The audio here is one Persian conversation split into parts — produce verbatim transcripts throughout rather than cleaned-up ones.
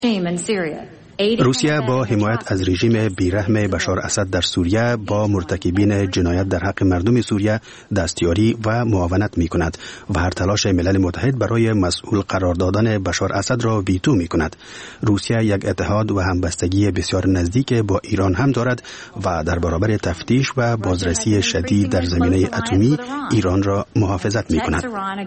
روسیه با حمایت از رژیم بیرحم بشار اسد در سوریه با مرتکبین جنایت در حق مردم سوریه دستیاری و معاونت می کند و هر تلاش ملل متحد برای مسئول قرار دادن بشار اسد را ویتو می کند. روسیه یک اتحاد و همبستگی بسیار نزدیک با ایران هم دارد و در برابر تفتیش و بازرسی شدید در زمینه اتمی ایران را محافظت می کند.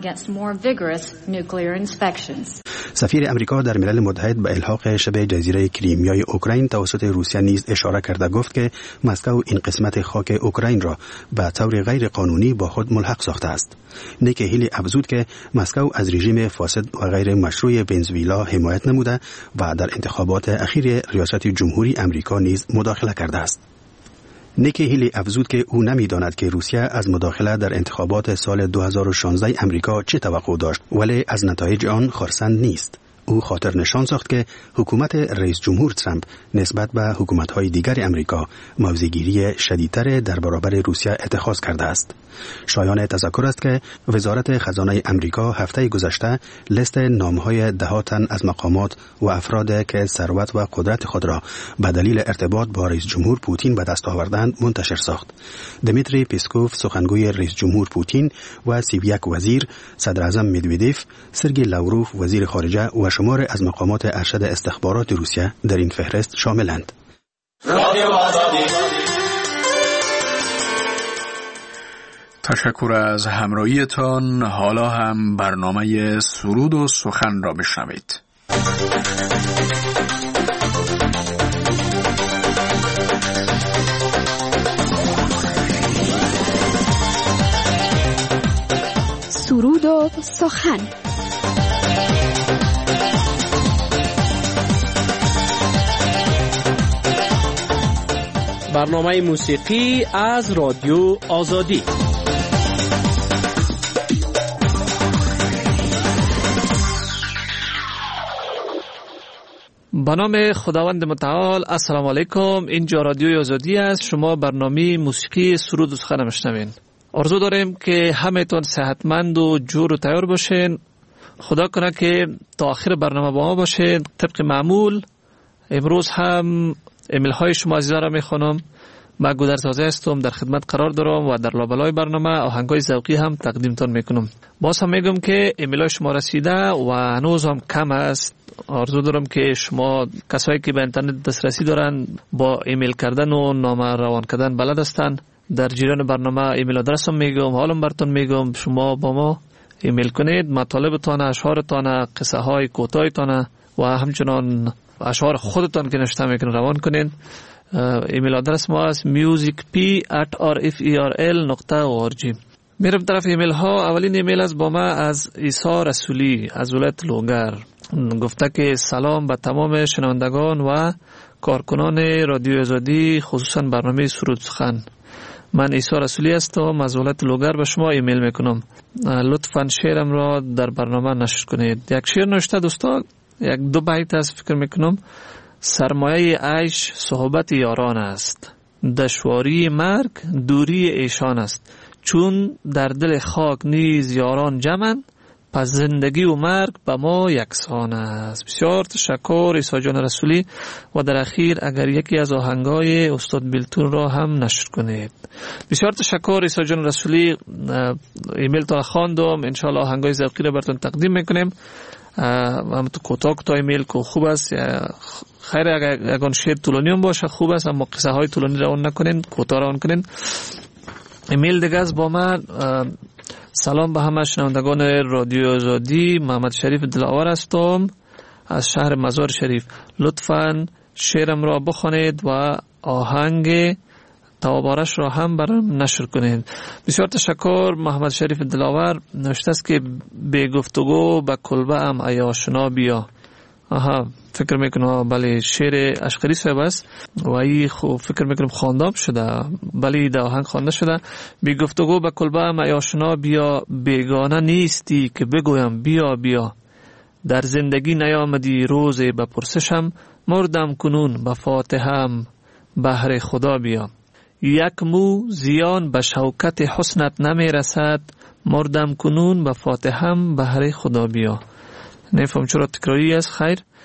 سفیر امریکا در ملل متحد به الحاق شبه جزیره کریمیای اوکراین توسط روسیه نیز اشاره کرده گفت که مسکو این قسمت خاک اوکراین را به طور غیر قانونی با خود ملحق ساخته است. نیکی هیلی افزود که مسکو از رژیم فاسد و غیر مشروع ونزوئلا حمایت نموده و در انتخابات اخیر ریاست جمهوری امریکا نیز مداخله کرده است. نیکی هیلی افزود که او نمی‌داند که روسیه از مداخله در انتخابات سال دو هزار و شانزده امریکا چه توقع داشت، ولی از نتایج آن خرسند نیست. او خاطر نشان ساخت که حکومت رئیس جمهور ترامپ نسبت به حکومت‌های دیگر امریکا موضع‌گیری شدیدتر در برابر روسیه اتخاذ کرده است. شایان تذکر است که وزارت خزانه امریکا هفته گذشته لیست نام‌های ده تن از مقامات و افراد که ثروت و قدرت خود را به دلیل ارتباط با رئیس جمهور پوتین به دست آوردند منتشر ساخت. دمیتری پیسکوف سخنگوی رئیس جمهور پوتین و سیویک وزیر، صدر اعظم مدودیف، سرگئی لاوروف وزیر خارجه و شمار از مقامات ارشد استخبارات روسیه در این فهرست شاملند. تشکر از همراهیتان. حالا هم برنامه سرود و سخن را بشنوید. سرود و سخن. برنامه موسیقی از رادیو آزادی. به نام خداوند متعال. السلام علیکم. اینجا رادیو آزادی است. شما برنامه موسیقی سرود و سخن میشنوین. آرزو داریم که همه‌تون صحتمند و جور و تیار باشین. خدا کنه که تا آخر برنامه با ما باشین. طبق معمول امروز هم ایمیل های شما عزیزان را میخوانم. من گودر تازه هستم، در خدمت قرار دارم و در لابلای برنامه آهنگای ذوقی هم تقدیمتان میکنم. باز هم میگم که ایمیل های شما رسیده و هنوز هم کم است. آرزو دارم که شما کسایی که به اینترنت دسترسی دارن با ایمیل کردن و نامه روان کردن بلد هستن. در جریان برنامه ایمیل آدرس هم میگم، حالم براتون میگم. شما با ما ایمیل کنید، مطالبتان، اشعارتان، قصه های کوتاهتان و همچنان اشعار خودتان که نوشته میکنین روان کنین. ایمیل آدرس ما است musicp at rferl نقطه org. میرم طرف ایمیل ها. اولین ایمیل از با ما از عیسی رسولی از ولایت لوگر. گفته که سلام به تمام شنوندگان و کارکنان رادیو آزادی، خصوصا برنامه سرود سخن. من عیسی رسولی هستم از ولایت لوگر. به شما ایمیل میکنم، لطفاً شعرم را در برنامه نشر کنید. یک شعر نوشته دوستان، یک دو بیت از فکر میکنم. سرمایه عیش صحبت یاران است، دشواری مرگ دوری ایشان است. چون در دل خاک نیز یاران جمعند، پس زندگی و مرگ به ما یکسان است. بسیار تشکر عیسی جان رسولی. و در اخیر اگر یکی از آهنگای استاد بیلتون را هم نشر کنید. بسیار تشکر عیسی جان رسولی. ایمیل تا خواندم، انشالله آهنگای ذوقی را براتون تقدیم میکنیم. هم تو کوتاه کوتاه ایمیل که خوب است. خیر اگر شعر طولانی هم باشه خوب است، اما قصه های طولانی را اون نکنین، کوتاه را اون کنین. ایمیل دیگه از با من. سلام به همه شنوندگان رادیو آزادی. محمد شریف دلاور هستم از شهر مزار شریف. لطفاً شعرم را بخوانید و آهنگ توابارش را هم برام نشر کنید. بسیار تشکر محمد شریف دلاور. نوشته است که به گفتگو به کلبه ام ای آشنا بیا. آها، فکر میکنم بله شعر اشقری صاحب است و ای خوب فکر میکنم خواندم شده. بله در آهنگ خوانده شده. بی گفتگو به کلبه ام ای آشنا بیا، بیگانه نیستی که بگویم بیا بیا. در زندگی نیامدی روز بپرسشم، مردم کنون به فاتحم بهر خدا بیا. یک مو زیان به شوکت حسنت نمی رسد، مردم کنون به فاتحم بهر خدا بیا. نفهم چرا تکراری است. خیر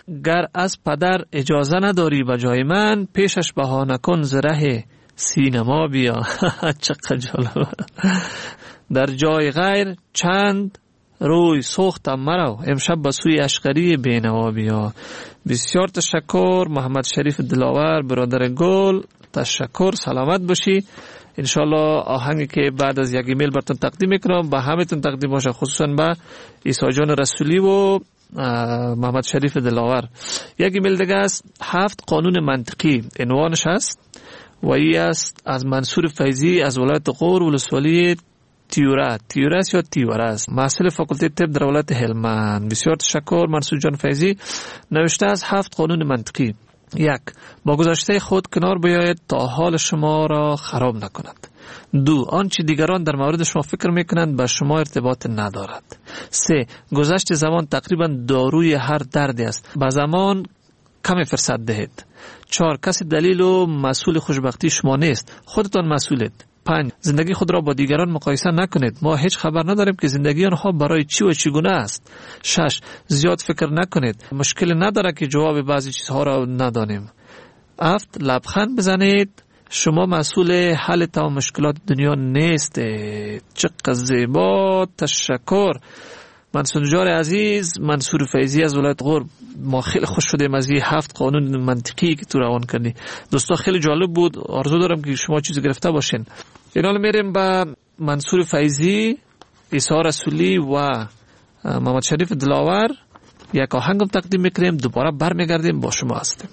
گر از پدر اجازه نداری به جای من، پیشش بهانه کن ز ره سینما بیا. چقدر جالب. در جای غیر چند روی سوختم مرو، امشب به سوی اشقری بینوا بیا. بسیار تشکر محمد شریف دلاور برادر گل، تشکر، سلامت باشی. انشالله آهنگی که بعد از یک ایمیل براتون تقدیم میکنم به همتون تقدیم باشه، خصوصا به عیسی جان رسولی و محمد شریف دلاور. یک ایمیل دیگه است، هفت قانون منطقی عنوانش است و ای است از منصور فیضی از ولایت غور ولسوالی تیوره تیوره یا تیوره است، محصل فاکولته طب در ولایت هلمند. بسیار تشکر منصور جان فیضی. نوشته از هفت قانون منطقی: یک، با گذشته خود کنار بیاید تا حال شما را خراب نکند. دو، آنچه دیگران در مورد شما فکر میکنند با شما ارتباط ندارد. سه، گذشت زمان تقریبا داروی هر دردی است، با زمان کمی فرصت دهید. چهار، کسی دلیل و مسئول خوشبختی شما نیست، خودتان مسئولید. پنج، زندگی خود را با دیگران مقایسه نکنید، ما هیچ خبر نداریم که زندگی آنها برای چی و چگونه است. شش، زیاد فکر نکنید، مشکل نداره که جواب بعضی چیزها را ندانیم. هفت، لبخند بزنید، شما مسئول حل تمام مشکلات دنیا نیستید. چقدر زیبا، تشکر منصور جان عزیز. منصور فیضی از ولایت غور، ما خیلی خوش شدیم از این هفت قانون منطقی که تو روان کردی. دوستا خیلی جالب بود، آرزو دارم که شما چیزی گرفته باشین. اینال میریم با منصور فیضی، عیسی رسولی و محمد شریف دلاور یک آهنگم تقدیم میکنیم، دوباره برمیگردیم با شما هستیم.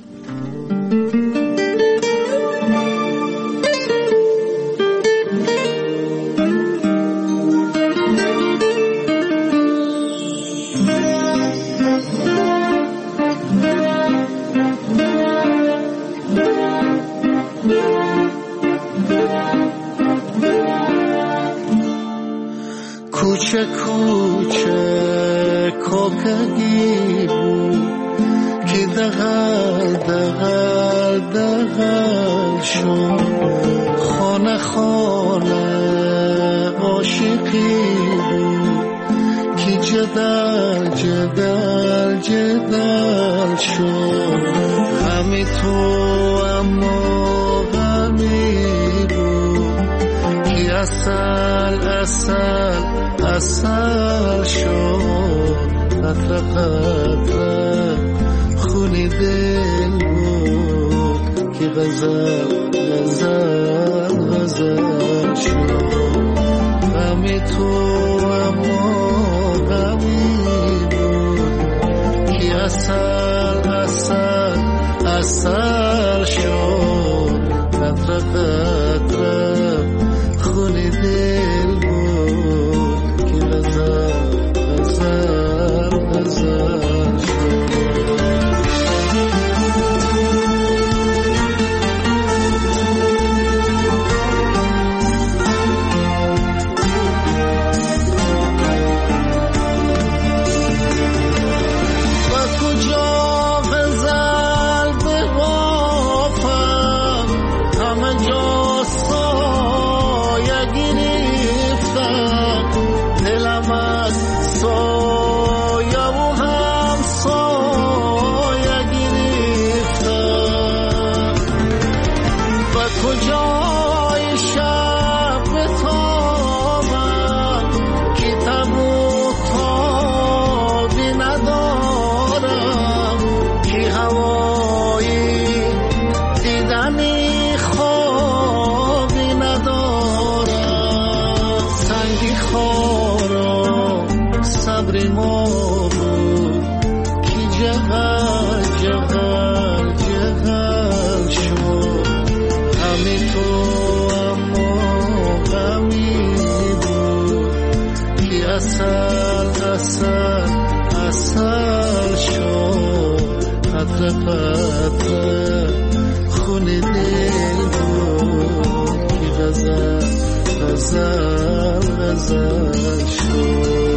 کوچه کوچه کوکگی بود که دغل دغل دغل شد، خانه خانه عاشقی بود که جدل جدل جدل شد. همی تو اما غمی بود که اصل اصل اصل شد. قطره قطره خونی دل بود که غزل غزل غزل شد. غمی تو اما غمی بود که اصل اصل اصل شد. قطره قطره خونی دل بود که غزل غزل غزل شد. خونی دل بود که غزل غزل غزل شد.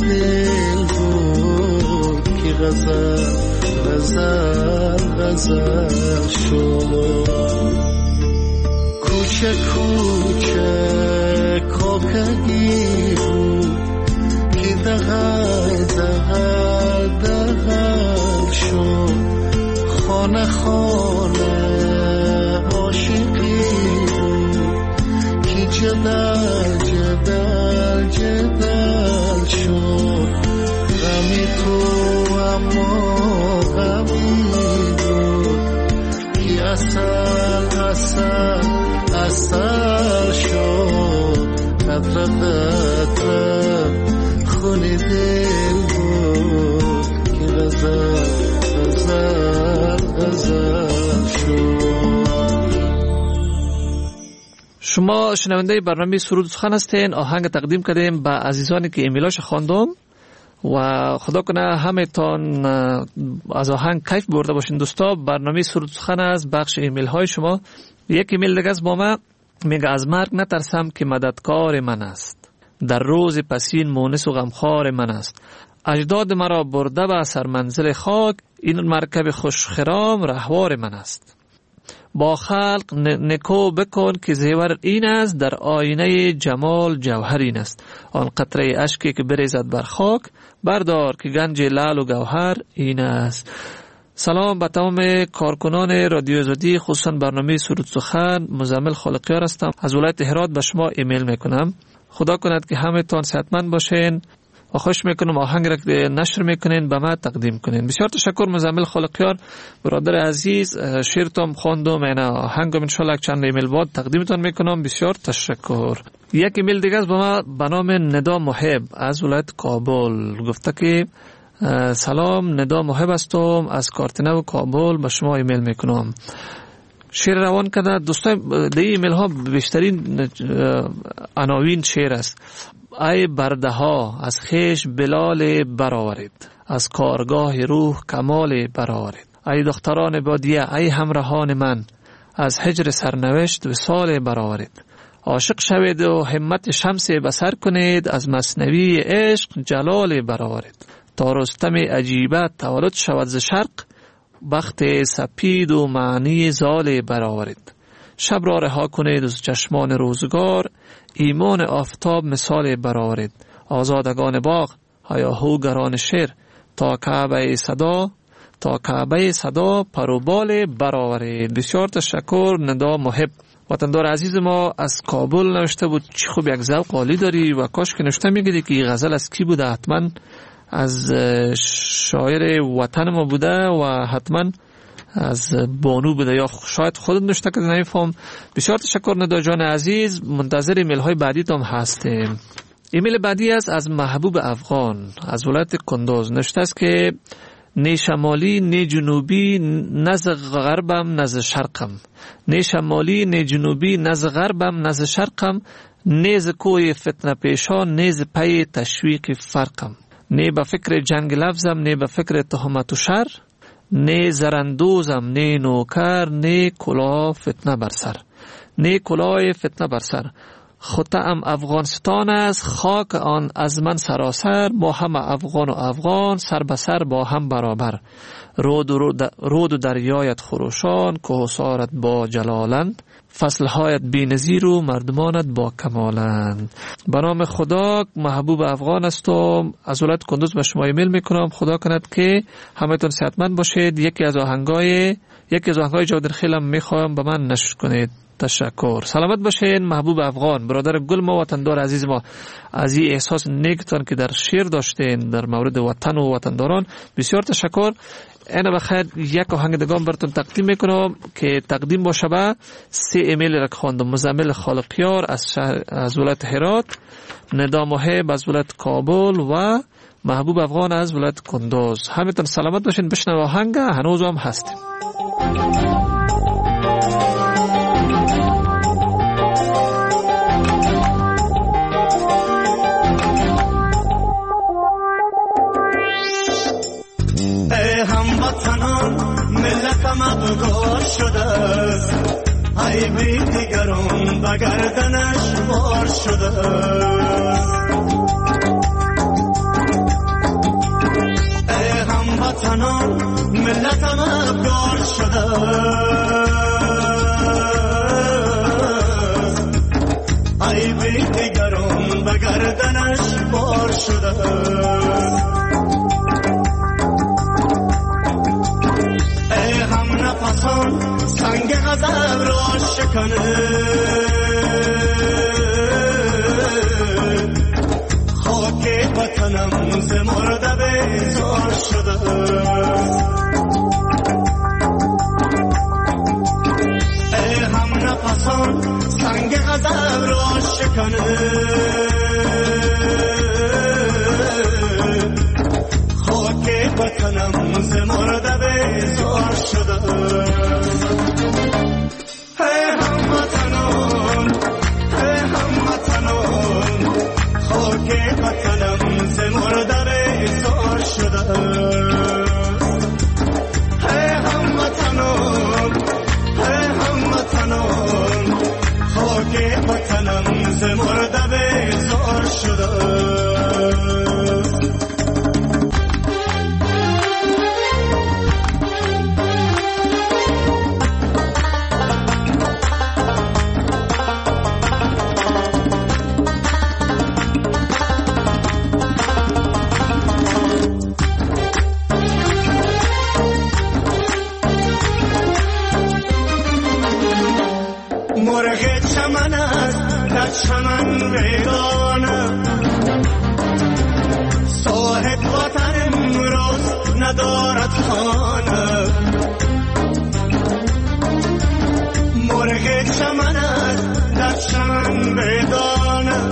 دل بود که غزل غزل غزل شد. کوچه کوچه کاکگی بود که دغل دغل دغل شد. خانه خانه عاشقی بود که جدل جدل جدل شد. غمی تو اما غمی بود که اصل اصل اصل شد. قطره قطره خون دل بود که غزل غزل غزل شد. شما شنونده برنامه سرود سخن هستین. آهنگ تقدیم کردیم به عزیزانی که ایمیلاش خواندم و خدا کنه همه تان از آهنگ کیف برده باشین. دوستا برنامه سرود سخن از بخش ایمیل های شما. یک ایمیل دیگه از با ما میگه از مرگ نترسم که مددکار من است، در روز پسین مونس و غمخوار من است. اجداد مرا برده به سرمنزل خاک، این مرکب خوشخرام رهوار من است. با خلق نکو بکن که زیور این است، در آینه جمال جوهر این است. آن قطره اشکی که بریزد بر خاک، بردار که گنج لعل و گوهر این است. سلام به تمام کارکنان رادیو آزادی، خصوصا برنامه سرود سخن. مزمل خالقیار هستم، از ولایت هرات به شما ایمیل میکنم. خدا کند که همه تان صحتمند باشین و خوش میکنم آهنگ را که نشر میکنین به ما تقدیم کنین. بسیار تشکر مزمل خالقیار برادر عزیز. شعرتم خواندم، این آهنگم ان شاء الله چند ایمیل بعد تقدیمتون میکنم. بسیار تشکر. یک ایمیل دیگه از با ما به نام ندا محب از ولایت کابل گفته که سلام، ندا محب هستم از کارتنه و کابل به شما ایمیل میکنم. شعر روان کرده. دوستان در ایمیل ها بیشترین عناوین شعر است. ای برده ها از خیش بلال برآورید، از کارگاه روح کمال برآورید. ای دختران بادیه، ای همراهان من، از هجر سرنوشت وصال برآورید. عاشق شوید و همت شمس بصر کنید، از مثنوی عشق جلال برآورید. تا رستم عجیبه تولد شود ز شرق، بخت سپید و معنی زال برآورید. شب را رها کنید از چشمان روزگار، ایمان آفتاب مثال برآورید. آزادگان باغ هیاهوگران شعر، تا کعبه صدا تا کعبه صدا پروبال برآورید. بسیار تشکر ندا محب. وطندار عزیز ما از کابل نوشته بود چی خوب یک ذوق عالی داری و کاش که نوشته میگیدی که این غزل از کی بوده. حتما از شاعر وطن ما بوده و حتما از بانو بوده یا شاید خودت نوشته که نمیفهم. بسیار تشکر ندا جان عزیز. منتظر ایمیل های بعدی تام هستیم. ایمیل بعدی است از محبوب افغان از ولایت کندوز. نوشته است که نه شمالی نه جنوبی، نه ز غربم نه ز شرقم. نه شمالی نه جنوبی، نه ز غربم نه ز شرقم. نه ز کوی فتنه پیشان، نه ز پی تشویق فرقم. نه به فکر جنگ لفظم، نه به فکر تهمت و شر. نه زرندوزم نه نوکر، نه کلاه فتنه بر سر. نه کلاه فتنه بر سر. خطه‌ام افغانستان است، خاک آن از من سراسر. با هم افغان و افغان، سر به سر با هم برابر. رود و, رود و دریایت خروشان، کوهسارت با جلالند. فصلهایت بی نظیر و مردمانت با کمالند. به نام خدا محبوب افغان هستم، از ولایت کندوز به شما ایمیل میکنم. خدا کند که همتون صحتمند باشید. یکی از آهنگای یکی از آهنگای جادر خیلم میخوایم به من نشر کنید. تشکر. سلامت باشین محبوب افغان. برادر گل ما وطندار عزیز ما، از این احساس نیکتان که در شعر داشتین در مورد وطن و وطنداران بسیار تشکر. اینا بخیر یک آهنگ دیگه براتون تقدیم میکنم که تقدیم باشه به سه ایمیل را خواندم. مزمل خالقیار از شهر از ولایت هرات، ندا محب از ولایت کابل و محبوب افغان از ولایت کندوز. همتون سلامت باشین. بشنو آهنگ هنوز هم هستیم. مغگار شده است، ای بی دیگران به گردنش بار شده است. هموطنان ملتم افگار شده عیب دیگران به گردنش بار شده ای هم نفسان سنگ غضب را شکنه خاک وطنم ز مرده بیزار شده ای هم نفسان سنگ غضب را شکنه خاک وطنم ز مرده بیزار شده ای هموطنان ای هموطنان خاک وطنم ز مرده بیزار شده ای هموطنان ای هموطنان خاک وطنم ز مرده بیزار شده مرغ چمن است در چمن ویرانه صاحب وطن امروز ندارد خانه مرغ چمن است در چمن ویرانه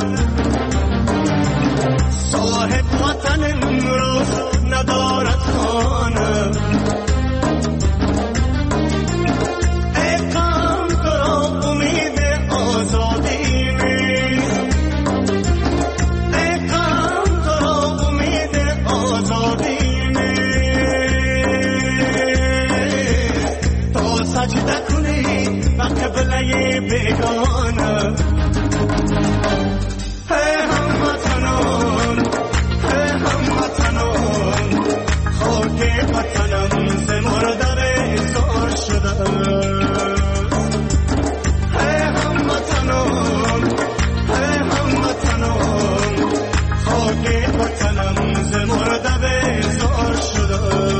صاحب وطن امروز ندارد خانه بیگانه ای هموطنان ای هموطنان خاک وطنم ز مرده بیزار شده ای هموطنان ای هموطنان خاک وطنم ز مرده بیزار شده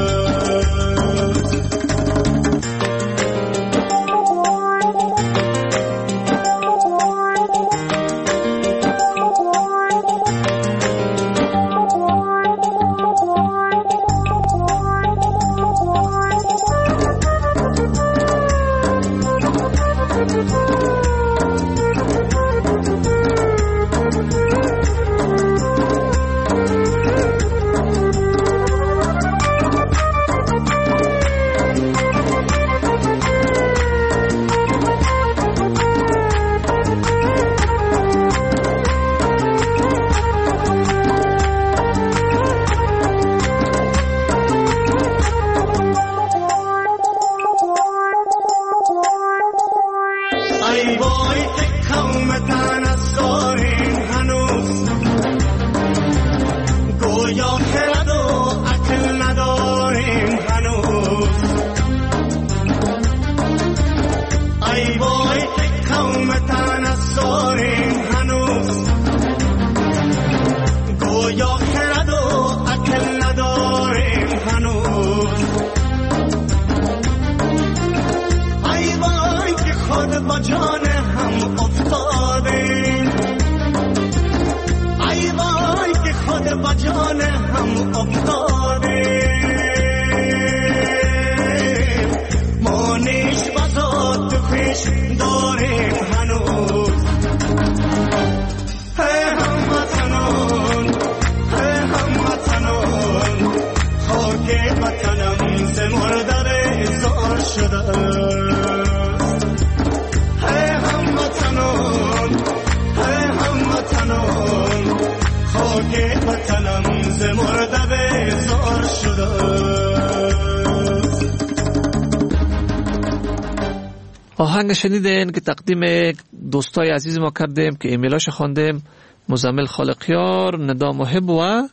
آهنگ شنیدین که تقدیم دوستای عزیز ما کردیم که ایمیلاش خواندیم. مزمل خالقیار، ندا محب و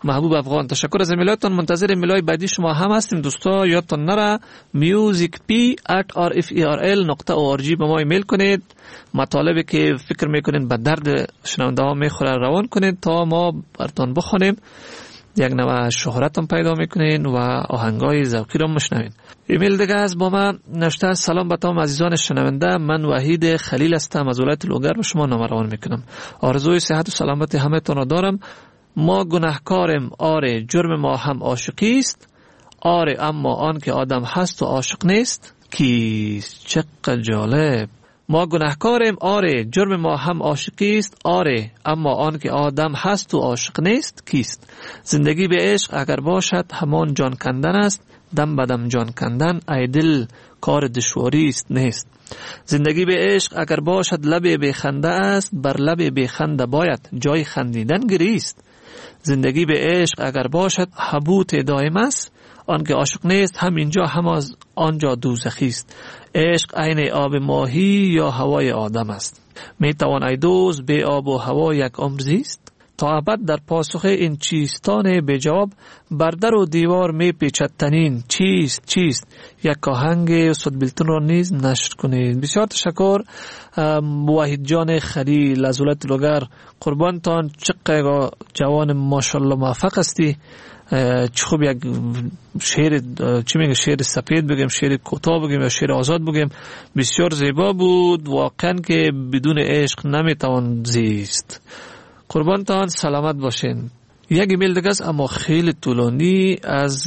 محبوب افغان. تشکر از ایمیلاتون. منتظر ایمیلای بعدی شما هم هستیم دوستا. یادتون نره music p at r f e r l نقطه o r g به ما ایمیل کنید. مطالبی که فکر میکنین به درد شنونده ها میخوره روان کنید تا ما براتون بخونیم. یک نوع شهرت هم پیدا میکنین و آهنگای ذوقی رو میشنوین. ایمیل دیگه از با من نوشته: سلام به تمام عزیزان شنونده، من وحید خلیل هستم از ولایت لوگر و شما نامه روان میکنم. آرزوی صحت و سلامتی همه تون را دارم. ما گناهکاریم، آره، جرم ما هم عاشقی است، آره، اما آن که آدم هست و عاشق نیست کیست؟ چقدر جالب. ما گناهکاریم، آره، جرم ما هم عاشقی است، آره، اما آن که آدم هست و عاشق نیست کیست؟ زندگی به عشق اگر باشد همان جان کندن است، دم بدم جان کندن ای دل کار دشواری است نیست. زندگی به عشق اگر باشد لب بخنده است، بر لب بخنده باید جای خندیدن گریست. زندگی به عشق اگر باشد حبوط دائم است، آن که عاشق نیست هم اینجا هم از آنجا دوزخی است. عشق عین آب ماهی یا هوای آدم است. می توان ای دوست به آب و هوا یک عمر زیست؟ تا ابد در پاسخ این چیستان به جواب، بر در و دیوار می پیچد تنین چیست چیست؟ یک آهنگ صد بیلتون را نیز نشر کنید. بسیار تشکر وحید جان خلیل از ولایت لوگر. قربانتان، چقدر جوان ماشاءالله موفق هستی. چه خوب یک شعر، چی میگه، شعر سپید بگیم، شعر کوتاه بگیم یا شعر آزاد بگیم، بسیار زیبا بود. واقعا که بدون عشق نمیتوان زیست. قربانتان، سلامت باشین. یک ایمیل دیگه است اما خیلی طولانی از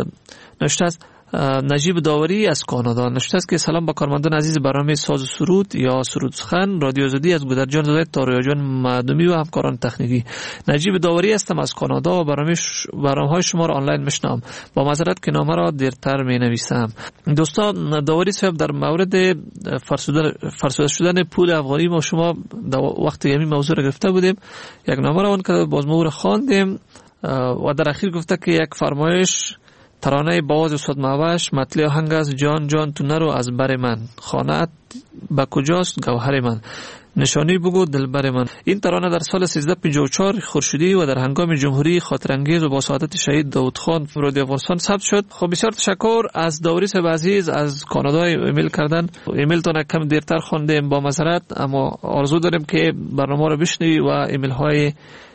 نوشته است نجیب داوری از کانادا. نوشته است که سلام با کارمندان عزیز برنامه ساز و سرود یا سرود سخن رادیو آزادی از گودرجان زاده تا رویاجان معدومی و همکاران تکنیکی. نجیب داوری هستم از کانادا و برنامه ش... برنامه‌های شما را آنلاین میشنوم. با معذرت که نامه را دیرتر می نویسم. دوستان، داوری صاحب در مورد فرسوده فرسوده شدن پول افغانی ما شما وقتی همین موضوع را گرفته بودیم، یک نامه را اون که باز ما را خواندیم و در اخیر گفته که یک فرمایش ترانه باز استاد مهوش مطلع آهنگ است: جان جان تو نرو از بر من، خانه‌ات به کجاست گوهر من، نشانی بگو دلبر من. این ترانه در سال سیزده پنجاه و چهار خورشیدی و در هنگام جمهوری خاطرانگیز و با سعادت شهید داود خان رادیو افغانستان ثبت شد. خب بسیار تشکر از داوری صاحب عزیز از کانادا ایمیل کردن. ایمیل تون کم دیرتر خوندیم، با معذرت، اما آرزو داریم که برنامه رو بشنوی و ایمیل های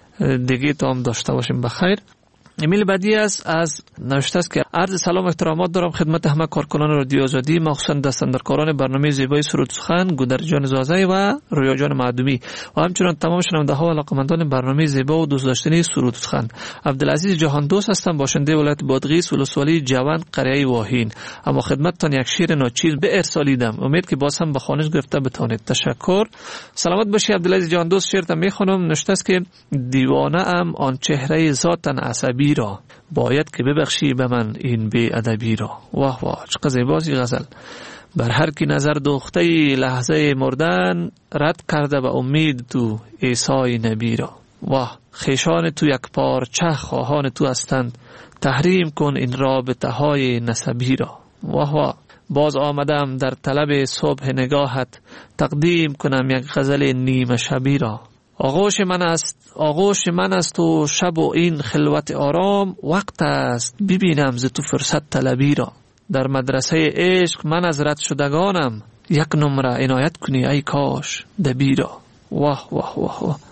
دیگه تو هم داشته باشیم. بخیر. ایمیل بعدی است از نوشته است که عرض سلام احترامات دارم خدمت همه کارکنان رادیو آزادی، مخصوصا دستاندرکاران برنامه زیبای سرود سخن گودرجان زازه و رویاجان معدومی و همچنین تمام شنونده ها و علاقه‌مندان برنامه زیبا و دوست داشتنی سرود سخن. عبدالعزیز جهان دوست هستم، باشنده ولایت بادغیس ولسوالی جوان قریه واهین. اما خدمتتان یک شعر ناچیز به ارسالیدم، امید که باز هم به خوانش گرفته بتوانید. تشکر. سلامت باشی عبدالعزیز جهان دوست. شعر میخونم. نوشته است که دیوانه ام آن چهره ذاتن عصبی را، باید که ببخشی به من این بی ادبی را. واه واه، چقدر زیباست غزل. بر هر کی نظر دوخته لحظه مردن، رد کرده به امید تو عیسی نبی را. واه، خیشان تو یک پارچه خواهان تو هستند، تحریم کن این رابطه های نسبی را. واه واه، باز آمدم در طلب صبح نگاهت، تقدیم کنم یک غزل نیمه شبی را. آغوش من است آغوش من است و شب و این خلوت آرام، وقت است ببینم ز تو فرصت طلبی را. در مدرسه عشق من از رد شدگانم، یک نمره عنایت کنی ای کاش دبی را. واه واه واه واه،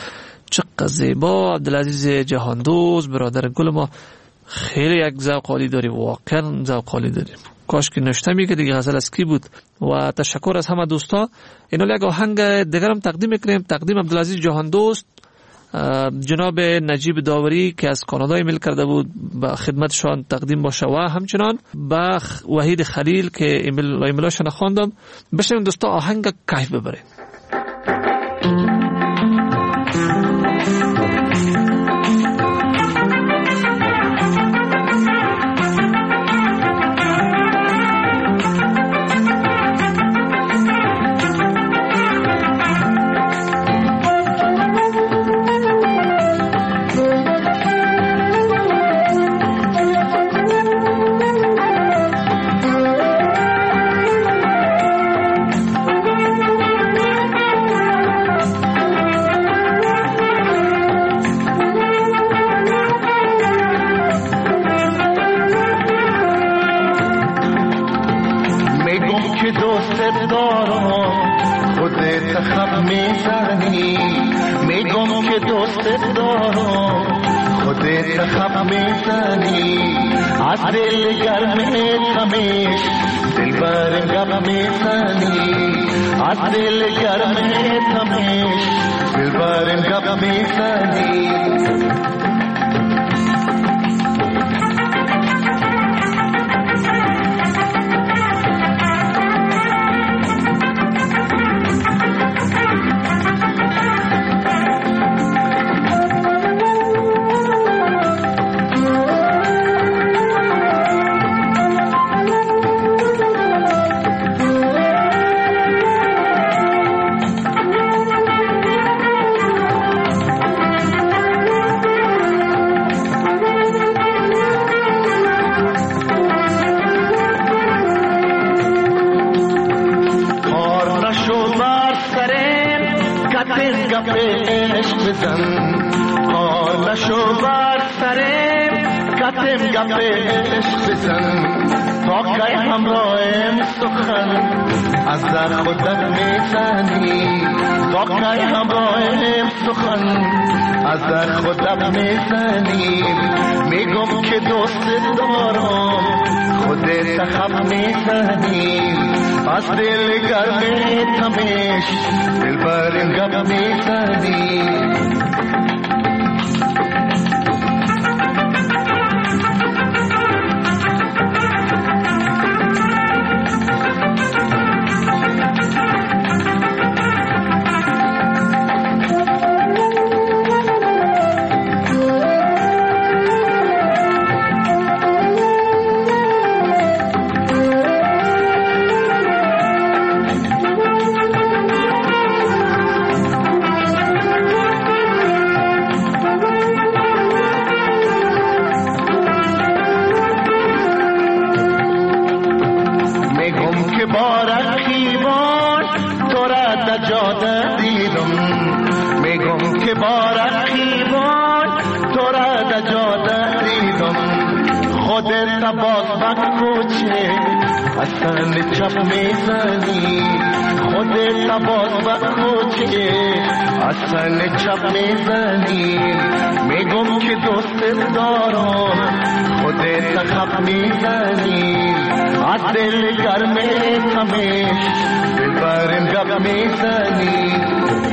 چقدر زیبا. عبدالعزیز جهاندوست برادر گل ما، خیلی یک ذوق عالی داری، واقعا ذوق عالی داری. کاش که نشتمی که دیگه غزل از کی بود. و تشکر از همه دوستا. اینو یک آهنگ دیگرم تقدیم میکنیم. تقدیم عبدالعزیز جهاندوست، جناب نجیب داوری که از کانادا ایمیل کرده بود به خدمتشان تقدیم باشه و همچنان به وحید خلیل که ایمیل ایمیلاشون خواندم. بشنویم دوستا آهنگ کیف ببرید. Thank you. تخم میزنی از دل گرم تمیش دلبر گپ میزنی از دل گرم تمیش دلبر گپ میزنی از در خودت میزنی واقعی همراهم سخن از در خودت میزنی میگم که دوست دارم خودت تخم میزنی از دل گرم تمیش دلبر گپ میزنی چپ میزنی خودت باز بخوچه اصلا چپ میزنی میگم که دوست دارم خودت خپ میزنی از دل گرم تمیش دلبرم گپ میزنی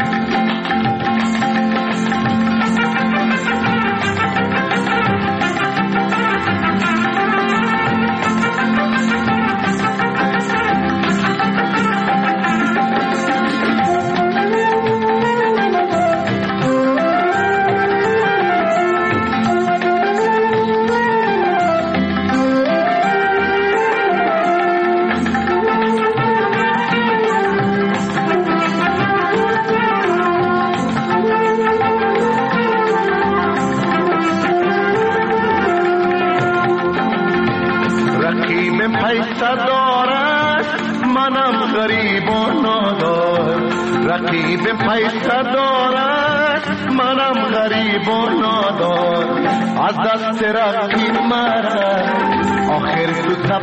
رقیب پیسه دارد منم غریب و نادار از دست رقیب مرد آخر تو تب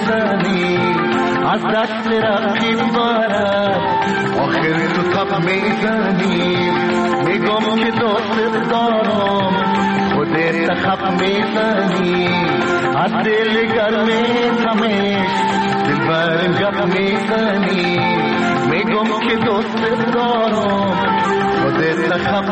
میزنی از دست رقیب مرد آخر تو تب میزنی میگم که دوست دارم خودت خب میزنی از دل گرم تمیش دلبرم گپ میزنی میگم که دوست دارم خودت خب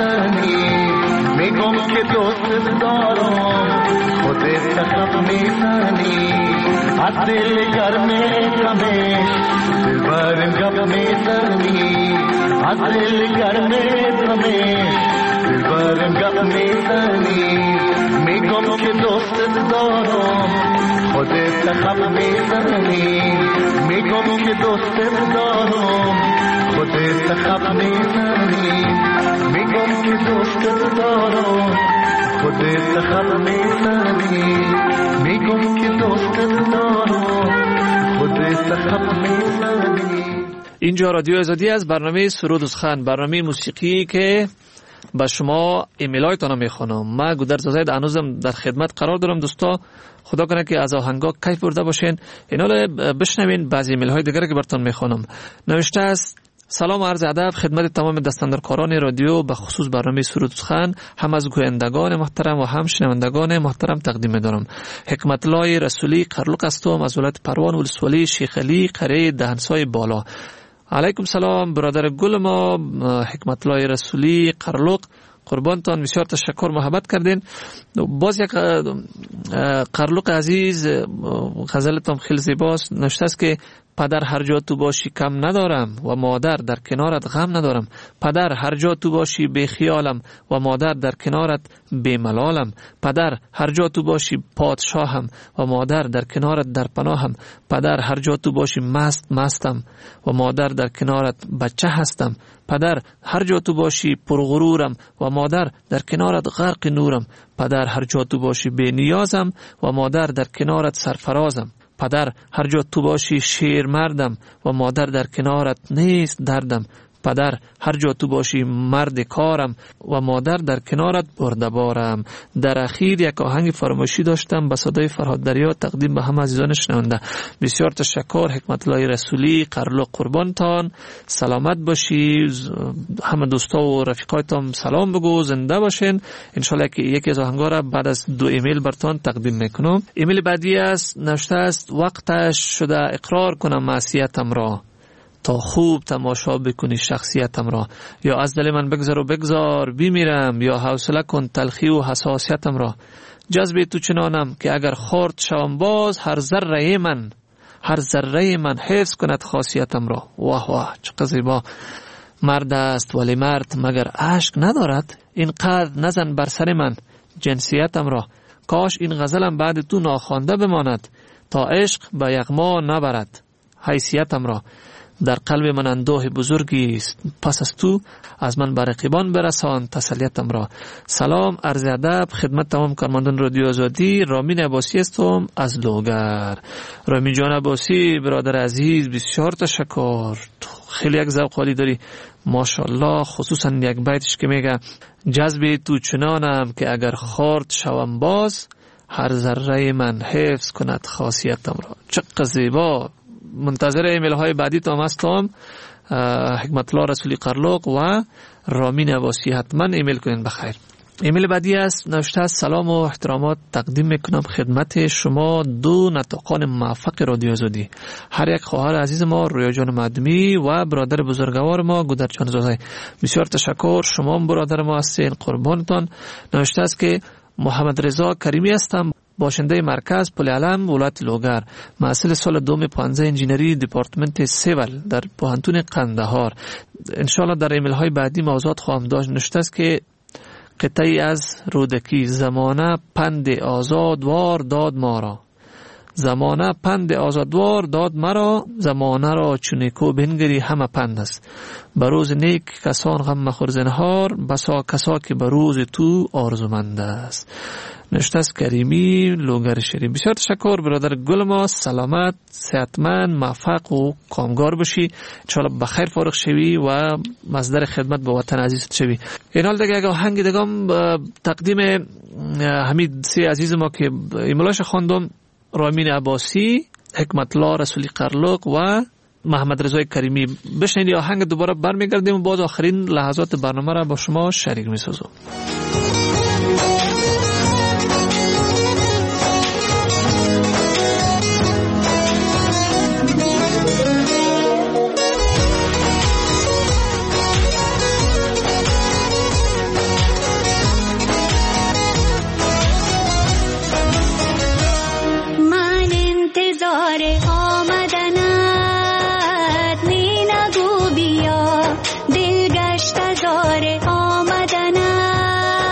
میزنی میگم که دوست دارم خودت خب میزنی از دل گرم تمیش دلبرم گپ میزنی از دل گرم تمیش دلبرم گپ میزنی میگم که دوست دارم خودت خب میزنی میگم که دوست دارم خودت خب میزنی میگم که دوست دارم خودت خب میزنی میگم که دوست دارم خودت خب میزنی. اینجا رادیو آزادی از برنامه سرود و سخن، برنامه موسیقی که با شما ایمیل هایتان میخونم. من گودرز زاید هنوزم در خدمت قرار دارم. دوستا خدا کنه که از آهنگا کیف برده باشین. اینا رو بشنوین بعضی ایمیل های دیگر که براتون میخونم. نوشته است سلام و عرض ادب خدمت تمام دستاندرکاران رادیو، به خصوص برنامه سرود سخن، هم از گویندگان محترم و هم شنوندگان محترم تقدیم دارم. حکمت الله رسولی قرلق هستم از ولایت پروان ولسوالی شیخ علی قره دهنسای بالا. علیکم سلام برادر گل ما حکمت الله رسولی قرلق، قربانتان، بسیار تشکر محبت کردین. باز یک قرلق عزیز غزلتان خیلی زیباست، نوشته است که پدر هر جا تو باشی کم ندارم و مادر در کنارت غم ندارم. پدر هر جا تو باشی بی خیالم و مادر در کنارت بی ملالم. پدر هر جا تو باشی پادشاهم و مادر در کنارت در پناهم. پدر هر جا تو باشی مست مستم و مادر در کنارت بچه هستم. پدر هر جا تو باشی پرغرورم و مادر در کنارت غرق نورم. پدر هر جا تو باشی بی نیازم و مادر در کنارت سرفرازم. پدر هر جا تو باشی شیر مردم و مادر در کنارت نیست دردم. پدر هر جا تو باشی مرد کارم و مادر در کنارت بردبارم. در اخیر یک آهنگ فراموشی داشتم به صدای فرهاد دریا تقدیم به همه عزیزان شنونده. بسیار تشکر حکمت الله رسولی قرلق، قربانتان، سلامت باشی. همه دوستا و رفیقایتان سلام بگو، زنده باشین. انشالله که یکی از آهنگا را بعد از دو ایمیل برتان تقدیم میکنم. ایمیل بعدی است، نوشته است وقتش شده اقرار کنم معصیتم را تا خوب تماشا بکنی شخصیتم را. یا از دل من بگذر و بگذار بیمیرم، یا حوصله کن تلخی و حساسیتم را. جذب تو چنانم که اگر خورد شوم باز، هر ذره من هر ذره من حفظ کند خاصیتم را. واه واه چقدر زیبا. مرد است ولی مرد مگر اشک ندارد؟ اینقدر نزن بر سر من جنسیتم را. کاش این غزلم بعد تو ناخوانده بماند تا عشق به یغما نبرد حیثیتم را. در قلب من اندوه بزرگی است، پس از تو از من بر رقیبان برسان تسلیتم را. سلام عرض ادب خدمت تمام کارمندان رادیو آزادی. رامین عباسی هستم از لوگر. رامین جان عباسی برادر عزیز بسیار تشکر، خیلی یک ذوق عالی داری ماشاءالله. خصوصا یک بیتش که میگه جذب تو چنانم که اگر خورد شوم باز، هر ذره من حفظ کند خاصیتم را. چقدر زیبا. منتظر ایمیل های بعدی تام هستم. حکمت الله رسولی قرلق و رامین عباسی حتما ایمیل کنین بخیر. ایمیل بعدی است، نوشته است سلام و احترامات تقدیم میکنم خدمت شما دو نطقان موفق رادیو آزادی، هر یک خواهر عزیز ما رویا جان معدومی و برادر بزرگوار ما گودر جان زاده. بسیار تشکر، شما برادر ما هستین، قربانتان. نوشته است که محمد رضا کریمی هستم، باشنده مرکز پل علم ولایت لوگر، محصل سال دوم پانزده انجینری دپارتمنت سیول در پوهنتون قندهار. انشالله در ایمیل های بعدی موضوعات خواهم داشت. نوشته است که قطعی از رودکی زمانه پند آزادوار داد ما را، زمانه پند آزادوار داد مرا، زمانه را چونیکو بنگری همه پند است. بروز نیک کسان غم مخور زنهار، بسا کسا که بروز تو آرزومند است. نوشته است کریمی لوگر شریف. بسیار تشکر برادر گل ما، سلامت صحتمند موفق و کامگار باشی، انشاءالله بخیر فارغ شوی و مصدر خدمت به وطن عزیزت شوی. این حال دیگه اگه هنگی دیگم تقدیم حمید سی عزیز ما که ایمیلاش خواندم، رامین عباسی، حکمت الله رسولی قرلق و محمد رضا کریمی. بشنید آهنگ دوباره برمیگردیم و باز آخرین لحظات برنامه را با شما شریک می‌سازم. آمدنت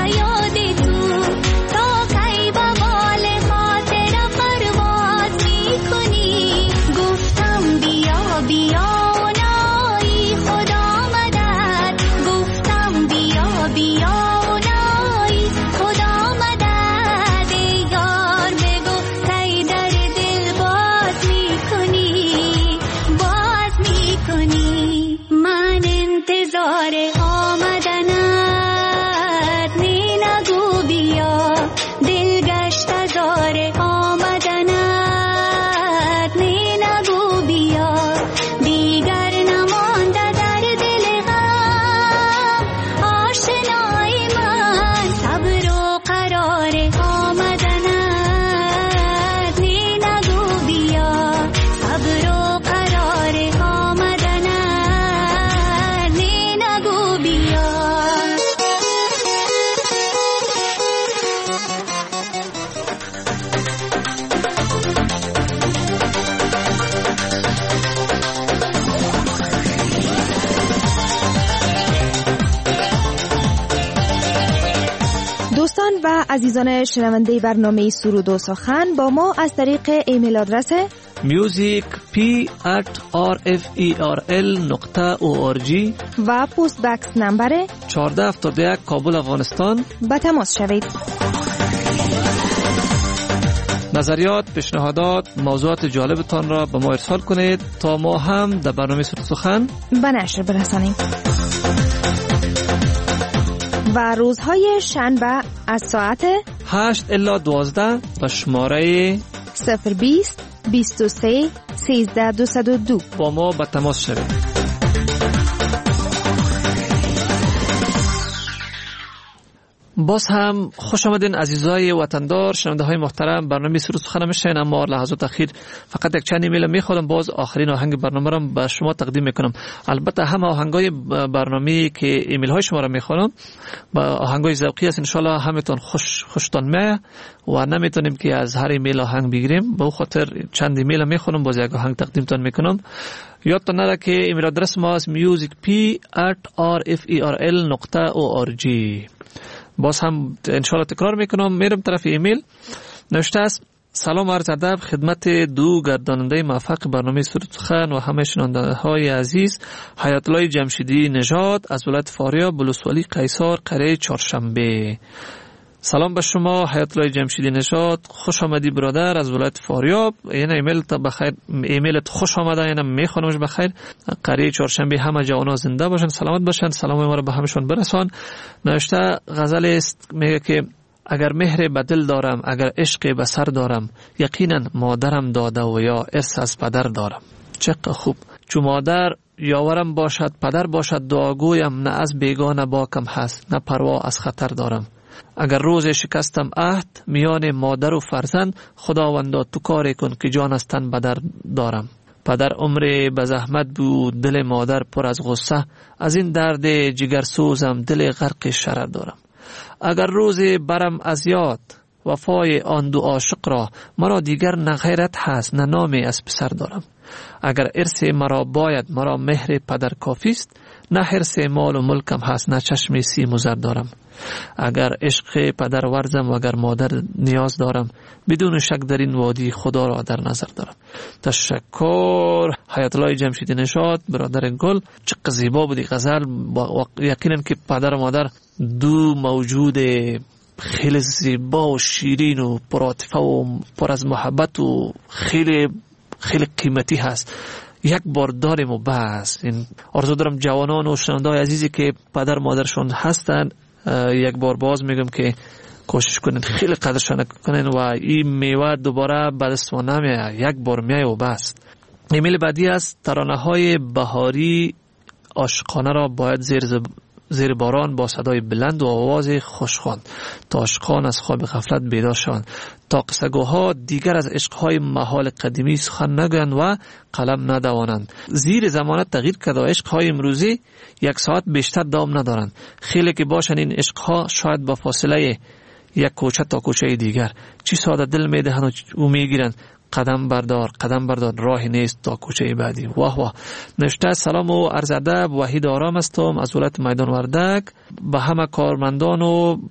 دوستان و عزیزان شنونده برنامه سرود و سخن با ما از طریق ایمیل آدرس music p at r f e r l نقطه او آر جی و پست بکس نمبر چهارده هفتاد و یک کابل افغانستان به تماس شوید. نظریات، پیشنهادات، موضوعات جالبتان را به ما ارسال کنید تا ما هم در برنامه سرود و سخن به نشر برسانیم. و روزهای شنبه از ساعت هشت الی دوازده و شماره صفر بیست بیست و سه سیزده دویست و دو با ما به تماس شوید. باز هم خوش آمدین عزیزای وطندار، شنونده های محترم. برنامه سرود سخن میشین، اما لحظات اخیر فقط یک چند ایمیل میخوادم باز آخرین آهنگ برنامه را به شما تقدیم میکنم. البته همه آهنگای برنامه که ایمیل های شما را میخوانم با آهنگای ذوقی است، ان شاء الله همتون خوش خوشتون میاد و نمیتونیم که از هر ایمیل آهنگ بگیریم، به خاطر چند ایمیل میخوانم باز یک آهنگ تقدیمتون میکنم. یادتون نره که ایمیل آدرس ما است music p at r f e r l نقطه او آر جی. باز هم انشاءالله تکرار میکنم، میرم طرف ایمیل. نوشته است: سلام عرض ادب خدمت دو گرداننده موفق برنامه سرود سخن و همه شنونده های عزیز. حیات الله جمشیدی نژاد از ولایت فاریاب، بلوسوالی قیصر، قریه چهارشنبه. سلام به شما حیات الله جمشیدی نژاد، خوش آمدی برادر از ولایت فاریاب. این ایمیل تا بخیر، ایمیلت خوش آمده، اینم میخوانمش بخیر. قریه چهارشنبه همه جوانا زنده باشن، سلامت باشن، سلام ما رو به همشون برسان. نوشته غزل است، میگه که اگر مهر به دل دارم، اگر عشق به سر دارم، یقینا مادرم داده و یا ارث از پدر دارم. چقدر خوب. چون مادر یاورم باشد، پدر باشد دعاگویم، نه از بیگانه باکم هست، نه پروا از خطر دارم. اگر روز شکستم عهد میان مادر و فرزند، خداوندا تو کاری کن که جان از تن بدر دارم. پدر عمر به زحمت بود، دل مادر پر از غصه، از این درد جگر سوزم، دل غرق شرر دارم. اگر روز برم از یاد وفای آن دو عاشق را، مرا دیگر نه غیرت هست نه نامی از پسر دارم. اگر ارث مرا باید، مرا مهر پدر کافیست، نه حرص مال و ملکم هست، نه چشم سیم و زر دارم. اگر عشق پدر ورزم و اگر مادر نیاز دارم، بدون شک در این وادی خدا را در نظر دارم. تشکر حیات الله جمشیدی نژاد برادر گل. چقدر زیبا بودی غزل. یقینا که پدر و مادر دو موجود خیلی زیبا و شیرین و پرعاطفه و پر از محبت و خیلی خیلی قیمتی هست. یک بار داریم و بس. این آرزو دارم جوانان و شنونده‌های عزیزی که پدر مادرشون هستن یک بار باز میگم که کوشش کنید خیلی قدرشان کنین و این میوه دوباره به دست ما نمیاد، یک بار میای و بس. ایمیل بعدی است: ترانه های بهاری عاشقانه را باید زیر زب... زیر باران با صدای بلند و آواز خوشخوان تا عاشقان از خواب غفلت بیدار شوند، تا قصه‌گوها دیگر از عشقهای محال قدیمی سخن نگویند و قلم ندوانند. زیر زمانت تغییر کرده و عشقهای امروزی یک ساعت بیشتر دام ندارند. خیلی که باشن این عشقها شاید با فاصله یک کوچه تا کوچه دیگر، چی ساده دل میدهند و میگیرند. قدم بردار قدم بردار راهی نیست تا کوچه بعدی. واه واه. نوشته: سلام و عرض ادب، وحید آرام هستم از ولایت میدان وردک. به همه کارمندان و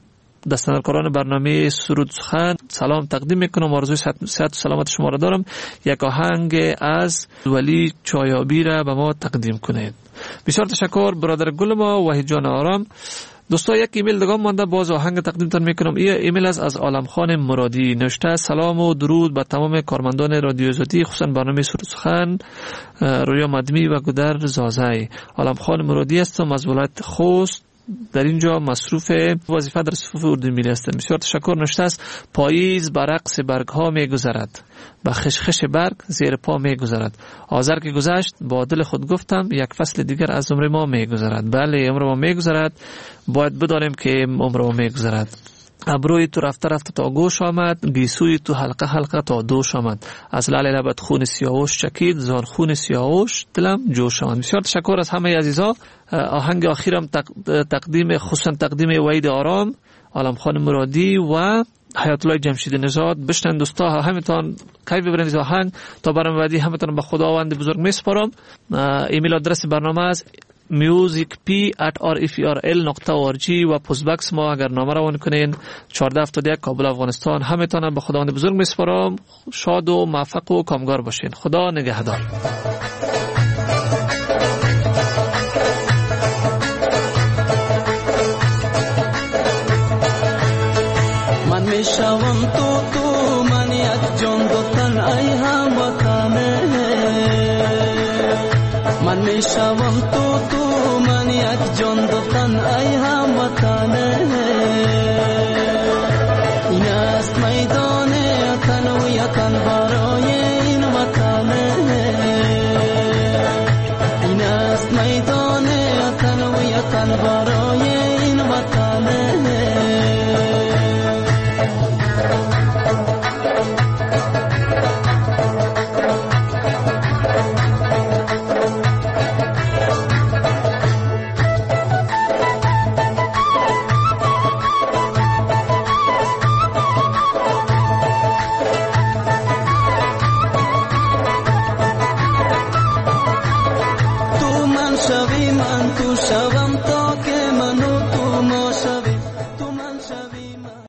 دستندرکاران برنامه سرود سخن سلام تقدیم میکنم. آرزوی صحت و سلامت شما را دارم. یک آهنگ از ولی چایابی را به ما تقدیم کنید. بسیار تشکر برادر گل ما وحید جان آرام. دوستا یک ایمیل دیگه مانده، باز آهنگ تقدیمتان میکنم. این ایمیل از از عالم خان مرادی نوشته: سلام و درود به تمام کارمندان رادیو آزادی، خصوصا برنامه سرود سخن، رویا مدمی و گودر زازای. عالم خان مرادی هستم از ولایت خوست، در اینجا مصروف وظیفه در صفوف اردو ملی هستم. بسیار تشکر. نوشته است: پاییز بر رقص برگ ها می گذرد، با خشخش برگ زیر پا می گذرد. آذر که گذشت با دل خود گفتم یک فصل دیگر از عمر ما می گذرد. بله، عمر ما می گذرد، باید بدانیم که عمر ما می گذرد. ابروی تو رفته رفته تا گوش آمد، گیسوی تو حلقه حلقه تا دوش آمد. از لعل لبت خون سیاوش چکید، زان خون سیاوش دلم جوش آمد. بسیار تشکر از همه عزیزا. آهنگ آخرم تقدیم خصوصا تقدیم وحید آرام، عالم خان مرادی و حیات الله جمشید نژاد. بشنن دوستا، همتون کیف ببرید از آهنگ. تا برنامه بعدی همتون به خداوند بزرگ میسپارم. ایمیل آدرس برنامه است music p at r f r l dot org و پست باکس ما اگر نامه روان کنین چهارده هفتاد و یک کابل افغانستان. همتون به خداوند بزرگ میسپارم. شاد و موفق و کامگار باشین. خدا نگهدار. من میشوم تو تو من یک جان دو تن ای هموطنه. من میشوم تو تو من یک جان دو تن ای هموطنه.